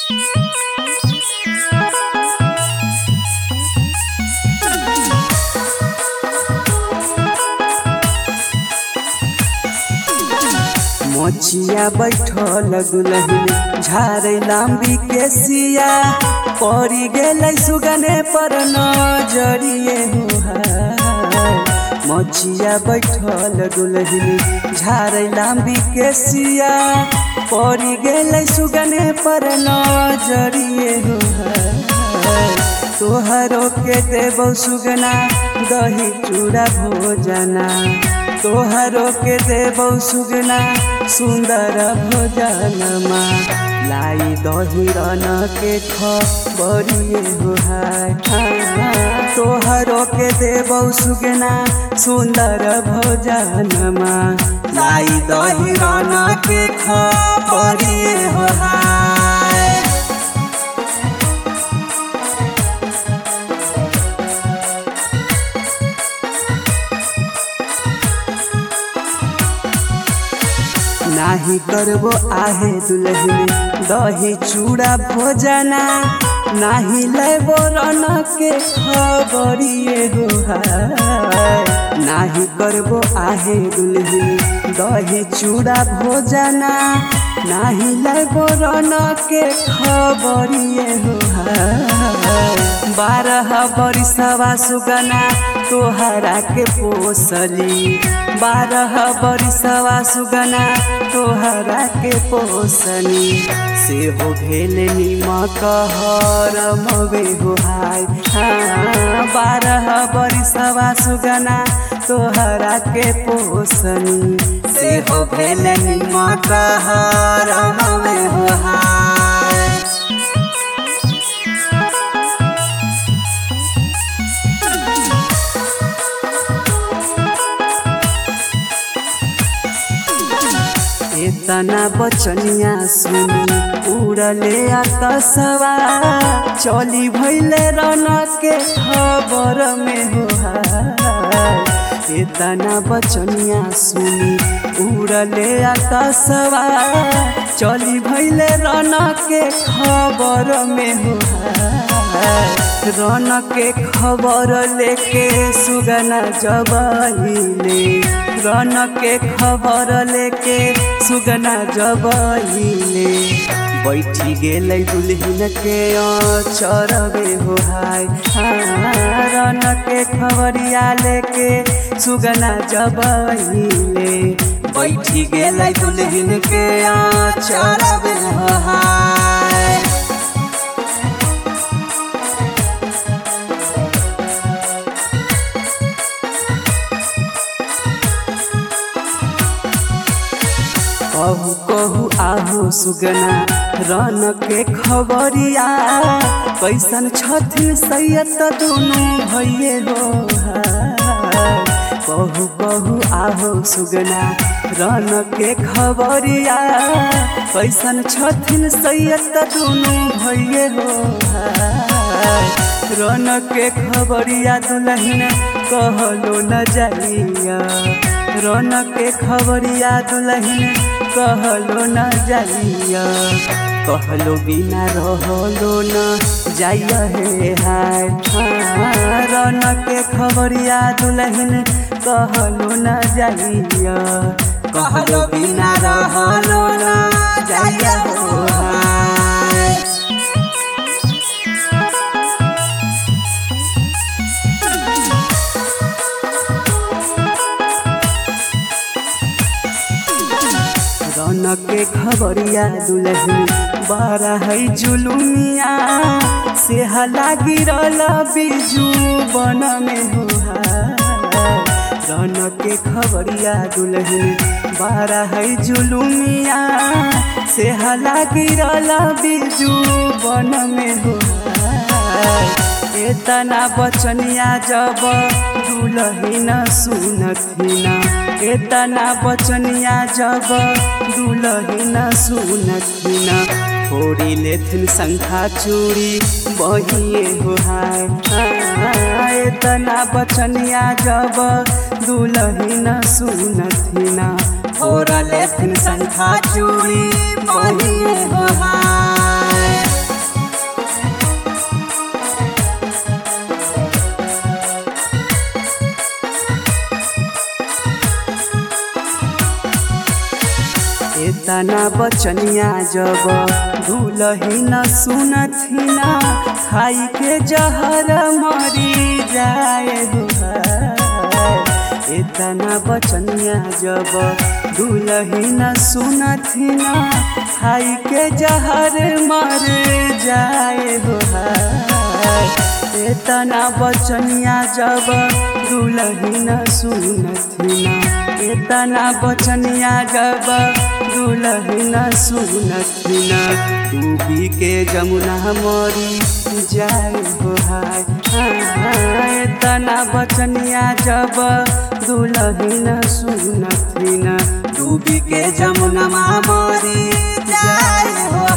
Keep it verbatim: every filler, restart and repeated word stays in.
मोचिया बैठल दुलहिन झारे लांबी के सिया पड़ी गेलै सुगने पर नजरिए हुहाय। मोचिया बैठल दुलहिन झारे लांबी के सिया पड़ी गेलै सुगने पर नजरिए हुहाय। तोहरो के देबौ सुगना दही चूड़ा भोजना, तोहरो के देबौ सुगना सुंदर भोजनमा। लाई दही रन के खबरिए हुहाय। तोहरो के देबौ सुगना सुंदर भोजनमा। लाई दही रन के खबरिए हुहाय। नाही करबो आहे दुलहिन दही चूड़ा भोजना, नाही लेबो रन के खबरिए हुहाय। नाही करबो आहे दुलहिन दही चूड़ा भोजना, नाही लेबो रन के खबरिए हुहाय। बारह बरिसवा सुगना तोहरा के पोसली, बारह बरिसवा सुगना तोहरा के पोसनी। सेहो भेल निमक हर मवे हुहाय। हाँ बारह बरिसवा सुगना तोहरा के पोसनी। सेहो भेल निमक हर मवे हुहाय। तना बचनिया सुनी उड़ले आकाशवा, चली भैले रन के खबर में हुहाय। तना बचनिया सुनी उड़ले आकाशवा, चली भैले रन के खबर में हुहाय। रन के खबर लेके सुगना जबहिले, रन के खबर लेके सुगना जबहिले। बैठी गेलै दुल्हिन के चरबे हुहाय। रन के खबरिया लेके सुगना जबहिले। बैठी गेलै दुल्हिन के चरबे हुहाय। कहू कहू आहू सुगना रन के खबरिया, कैसन छथिन सैयद दुनू भइए हुहाय। कहू कहू आहू सुगना रन के खबरिया, कैसन छथिन सैयद दुनू भइए हुहाय। रन के खबरिया दुलहिन कहलो न जाइया, रन के खबरिया दुलहिन कहलो न जाइया। कहलो बिना रहलो न जाइया हे हाय। रन के खबरिया दुलहिन कहलो न जाइया। कहलो बिना रहलो न जाइया हो हाय। रन के खबरिया दुलहिन बड़ा है जुलुमिया, से लागी रहला बिजू बन में हुहाय। रन के खबरिया दुलहिन बड़ा है जुलुमिया, से लागी रहला बिजू बन में हुहाय। एतना बचनिया जब दुलहिन सुनथिना, एतना बचनिया जब दुलहिन सुनथिना। फोड़ी लेथिन शंखा चूड़ी बहिए हुहाय। एतना बचनिया जब दुलहिन सुनथिना। फोड़ लेथिन शंखा चूड़ी बहिए हुहाय। एतना बचनिया जब दुलही न सुनथिन खाई के जहर मरी जाए एतना बचनिया जब दुलही न सुनथिन खाई के जहर मर जाए एतना बचनिया जब दुलही न सुनथिन एतना बचनिया जब दुलही न सुनथिन डूबी के जमुना मरी जाए हो हाय एतना बचनिया जब दुलही न सुनथिन डूबी के जमुना मरी जाए हो